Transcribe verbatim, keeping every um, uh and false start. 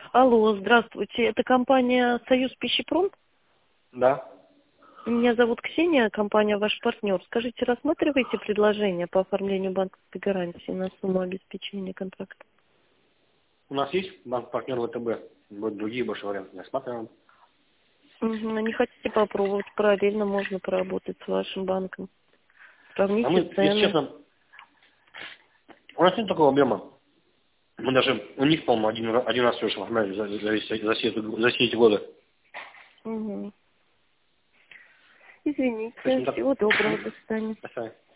Алло, здравствуйте. Это компания «Союз Пищепром»? Да. Меня зовут Ксения, компания «Ваш партнер». Скажите, рассматриваете предложение по оформлению банковской гарантии на сумму обеспечения контракта? У нас есть банк-партнер ВТБ. Будут другие больше варианты. Не рассматриваем. Угу. Не хотите попробовать? Параллельно можно поработать с вашим банком. А мы, Сравните если цены. честно, у нас нет такого объема. Мы даже у них, по-моему, один, ра- один раз все оформляли за, за, весь- за, все, эти- за все эти годы. Угу. То есть Извините. не так. Всего доброго. До свидания. Спасибо.